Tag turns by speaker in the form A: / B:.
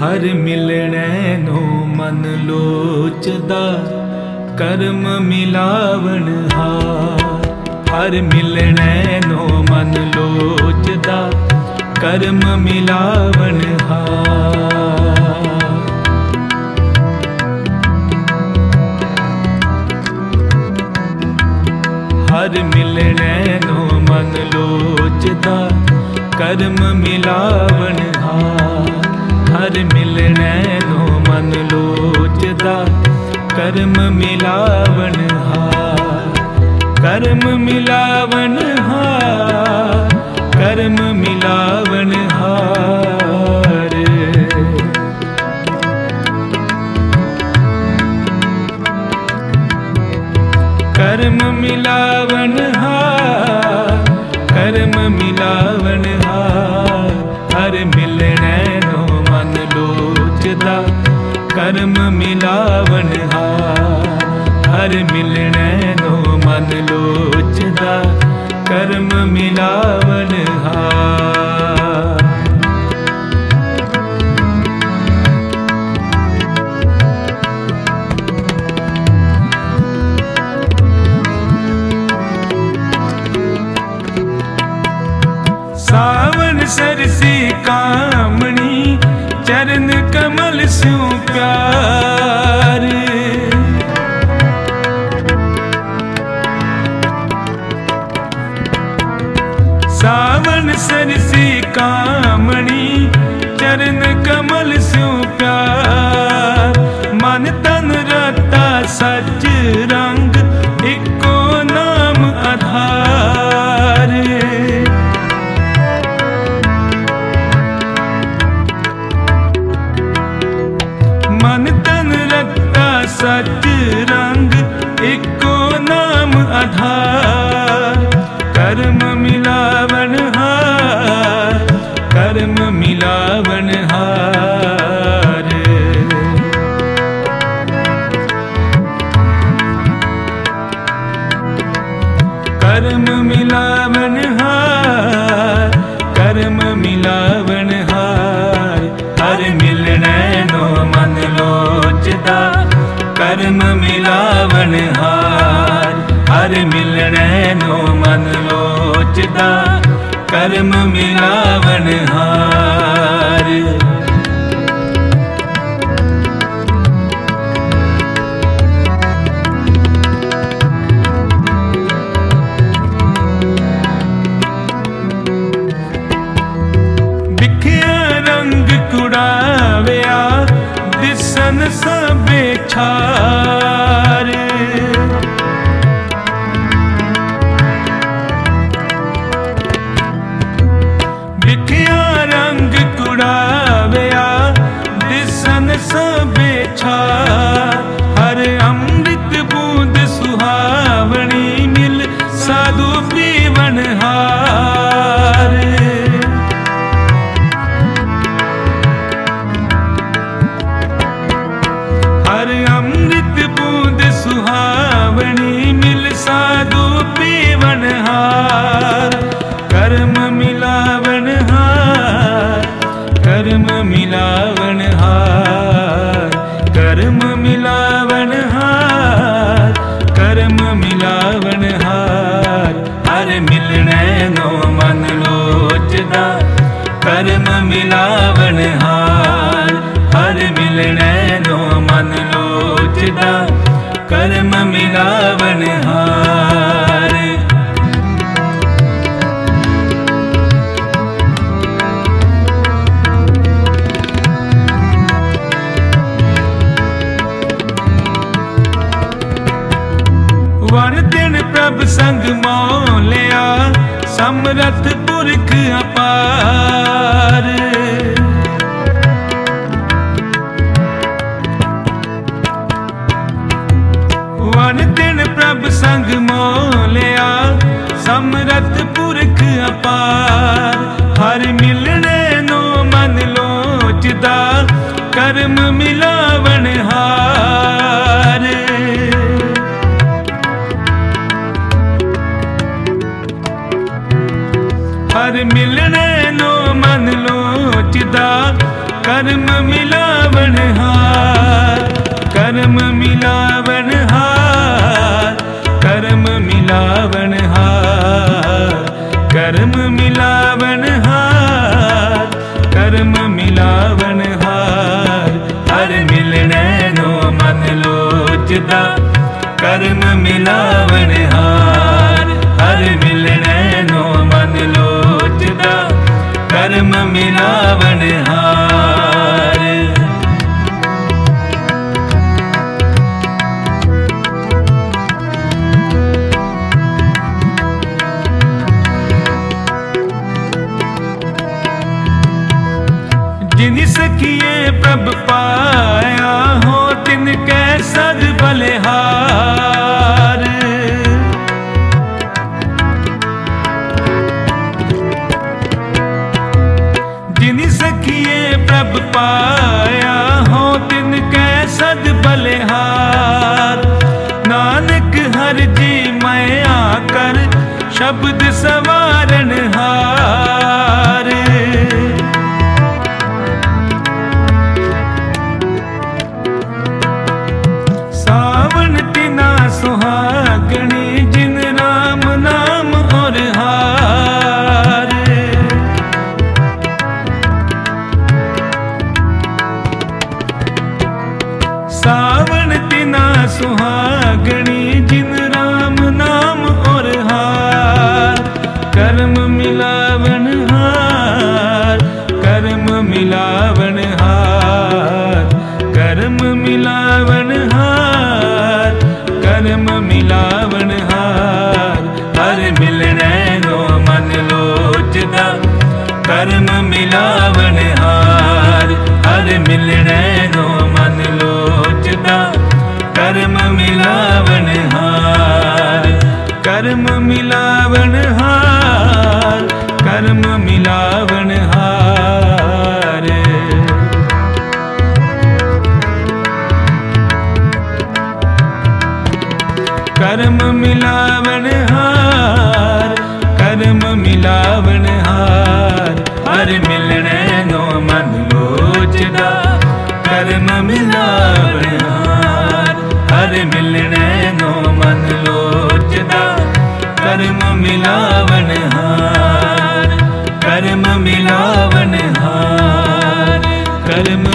A: हर मिलने नो मन लोचदा कर्म मिलावन हार। हर मिलने नो मन लोचदा कर्म मिलावन हार। हर मिलने नो मन लोचदा कर्म मिलावन हार। हर मिलने नो मन लोचदा कर्म मिलावन हार। कर्म मिलावन हार। कर्म मिलावन हार। कर्म मिलावन हार। कर्म मिलावन हार। हर मिलने नो मन लोचदा कर्म मिलावन हार। हर मिलने नो मन लोचदा कर्म मिलावन हार। सावन सरसी कामणी चरण कमल स्यों प्यार। सावन सरसी कामणी चरण कमल स्यों प्यार। मन तन रता सच रंग इको नाम आधार। मन तन रता सच रंग इको नाम आधार। कर्म मिलावन हार। कर्म मिलावन हार। कर्म मिलावन हार। कर्म मिलावन हार। हर मिलने नो मन लोचदा कर्म मिलावन हार। हर मिलने नो मन लोचदा कर्म मिलावन हार। बिखिया रंग कुड़ाव्या दिसन सबे छार। बिखिया रंग कुड़ाव्या दिसन सबे छार। हर अमृत बूंद सुहावनी मिल साधु पीवन हार। हर अमृत बूंद सुहावनी मिल साधु पीवन हार। कर्म मिलावन हार। कर्म मिलावन हार। कर्म मिलावन हार। कर्म मिलावन हार। हर मिलने नो मन लोचदा कर्म मिलावन हार। हर मिलने नो मन लोचदा कर्म मिलावन हार। वन दिन प्रभ संग मौलिया समरथ पुरख अपार। वन दिन प्रभ संग मौलिया समरथ पुरख अपार। हर मिलने नो मन लोचदा कर्म मिलावन हार। हर मिलने नो मन लोचदा कर्म कर्म मिलावन हार, कर्म मिलावन हार, कर्म मिलावन हार, कर्म मिलावन हार, कर्म मिलावन हार। हर मिलने नो मन लोचदा, कर्म मिलावन हार, हर मिलने नो मन लोचदा, कर्म मिलावन हार। जिन सखिए प्रभ पाया हो तिनके सद बलिहार। जिन सखिए प्रभ पाया हो तिनके सद बलिहार। नानक हर जी मैं आकर शब्द सवारन हार। सुहागणी जिन राम नाम और हार। सावन तिना सुहागणी जिन राम नाम और हार। कर्म मिलावन हार, कर्म मिलावन हार, कर्म मिलावन हार, कर्म मिलावन हार। हर मिलने नो मन लोचदा, कर्म मिलावन हार, हर मिलने नो मन लोचदा, कर्म मिलावन हार, कर्म मिलावन हार, कर्म मिलावन हार। कर्म मिलावन हार, कर्म मिलावन हार। हर मिलने नो मन लोचदा, कर्म मिलावन हार, हर मिलने नो मन लोचदा, कर्म मिलावन हार, कर्म मिलावन हार, कर्म